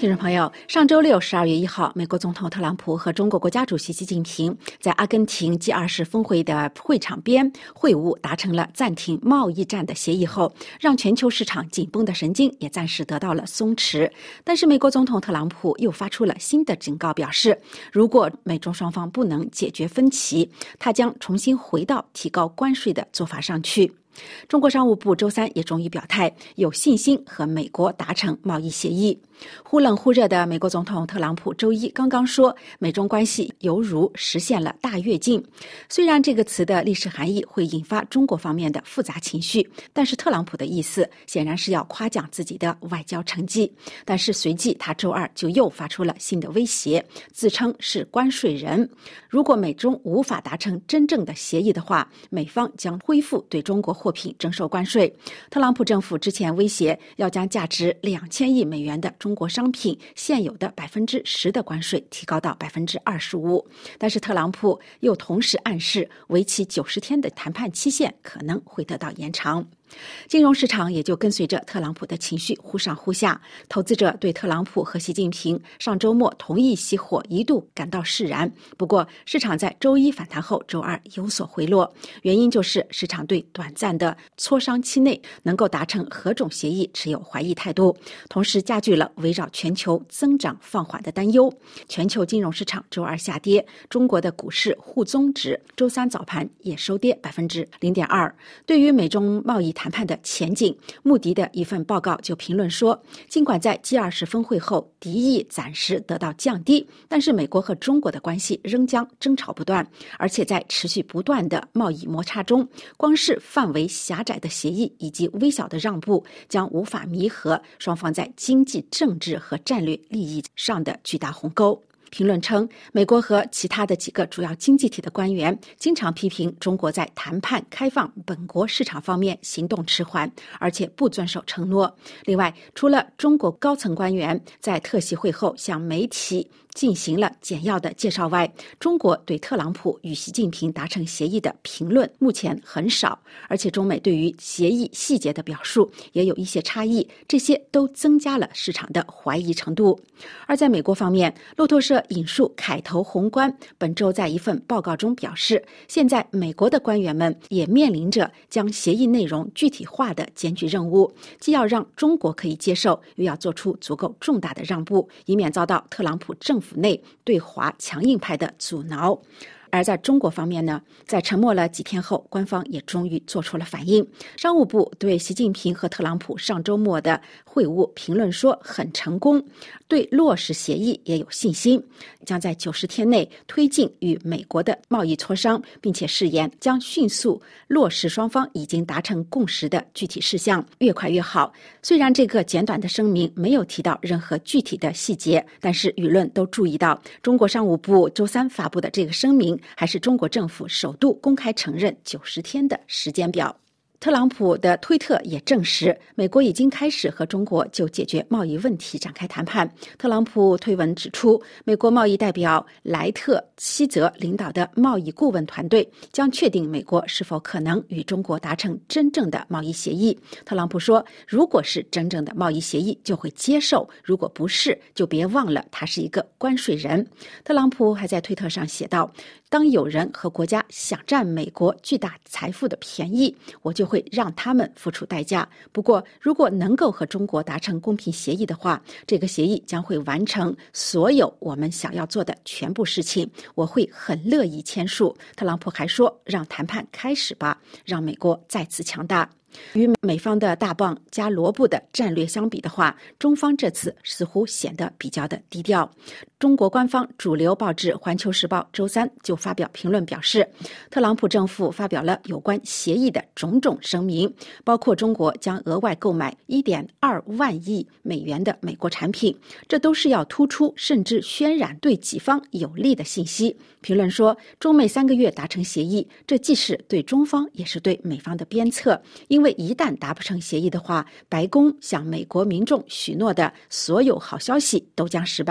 听众朋友，上周六12月1号，美国总统特朗普和中国国家主席习近平在阿根廷 G20 峰会的会场边会晤，达成了暂停贸易战的协议后，让全球市场紧绷的神经也暂时得到了松弛。但是美国总统特朗普又发出了新的警告，表示如果美中双方不能解决分歧，他将重新回到提高关税的做法上去。中国商务部周三也终于表态，有信心和美国达成贸易协议。忽冷忽热的美国总统特朗普周一刚刚说，美中关系犹如实现了大跃进。虽然这个词的历史含义会引发中国方面的复杂情绪，但是特朗普的意思显然是要夸奖自己的外交成绩。但是随即他周二就又发出了新的威胁，自称是关税人。如果美中无法达成真正的协议的话，美方将恢复对中国货品征收关税。特朗普政府之前威胁要将价值2000亿美元的中国商品现有的10%的关税提高到25%，但是特朗普又同时暗示为期90天的谈判期限可能会得到延长。金融市场也就跟随着特朗普的情绪忽上忽下，投资者对特朗普和习近平上周末同意熄火一度感到释然。不过市场在周一反弹后，周二有所回落，原因就是市场对短暂的磋商期内能够达成何种协议持有怀疑态度，同时加剧了围绕全球增长放缓的担忧。全球金融市场周二下跌，中国的股市沪综指周三早盘也收跌 0.2%。 对于美中贸易谈判的前景，穆迪的一份报告就评论说，尽管在 G20 峰会后敌意暂时得到降低，但是美国和中国的关系仍将争吵不断，而且在持续不断的贸易摩擦中，光是范围狭窄的协议以及微小的让步将无法弥合双方在经济、政治和战略利益上的巨大鸿沟。评论称，美国和其他的几个主要经济体的官员经常批评中国在谈判开放本国市场方面行动迟缓，而且不遵守承诺。另外，除了中国高层官员在特席会后向媒体进行了简要的介绍外，中国对特朗普与习近平达成协议的评论目前很少，而且中美对于协议细节的表述也有一些差异，这些都增加了市场的怀疑程度。而在美国方面，路透社引述凯投宏观本周在一份报告中表示，现在美国的官员们也面临着将协议内容具体化的艰巨任务，既要让中国可以接受，又要做出足够重大的让步，以免遭到特朗普政府内对华强硬派的阻挠。而在中国方面呢，在沉默了几天后，官方也终于做出了反应。商务部对习近平和特朗普上周末的会晤评论说很成功，对落实协议也有信心，将在90天内推进与美国的贸易磋商，并且誓言将迅速落实双方已经达成共识的具体事项，越快越好。虽然这个简短的声明没有提到任何具体的细节，但是舆论都注意到，中国商务部周三发布的这个声明还是中国政府首度公开承认90天的时间表。特朗普的推特也证实，美国已经开始和中国就解决贸易问题展开谈判。特朗普推文指出，美国贸易代表莱特希泽领导的贸易顾问团队将确定美国是否可能与中国达成真正的贸易协议。特朗普说，如果是真正的贸易协议就会接受，如果不是就别忘了他是一个关税人。特朗普还在推特上写道，当有人和国家想占美国巨大财富的便宜，我就会让他们付出代价。不过如果能够和中国达成公平协议的话，这个协议将会完成所有我们想要做的全部事情，我会很乐意签署。特朗普还说，让谈判开始吧，让美国再次强大。与美方的大棒加萝卜的战略相比的话，中方这次似乎显得比较的低调。中国官方主流报纸《环球时报》周三就发表评论表示，特朗普政府发表了有关协议的种种声明，包括中国将额外购买 1.2 万亿美元的美国产品，这都是要突出甚至渲染对己方有利的信息。评论说，中美3个月达成协议，这既是对中方也是对美方的鞭策，因为一旦达不成协议的话，白宫向美国民众许诺的所有好消息都将失败。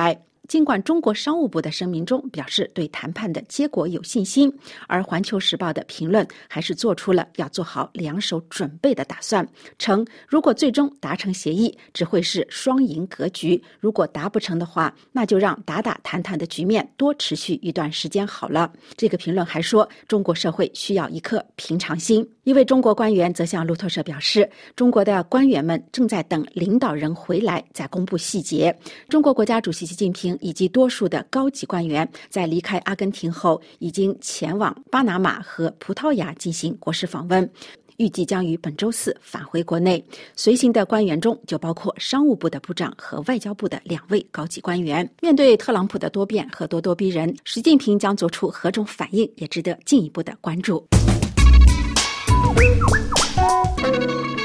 尽管中国商务部的声明中表示对谈判的结果有信心，而环球时报的评论还是做出了要做好两手准备的打算，称如果最终达成协议，只会是双赢格局，如果达不成的话，那就让打打谈谈的局面多持续一段时间好了。这个评论还说，中国社会需要一颗平常心。一位中国官员则向路透社表示，中国的官员们正在等领导人回来再公布细节。中国国家主席习近平以及多数的高级官员在离开阿根廷后，已经前往巴拿马和葡萄牙进行国事访问，预计将于本周四返回国内。随行的官员中就包括商务部的部长和外交部的2位高级官员。面对特朗普的多变和咄咄逼人，习近平将做出何种反应，也值得进一步的关注。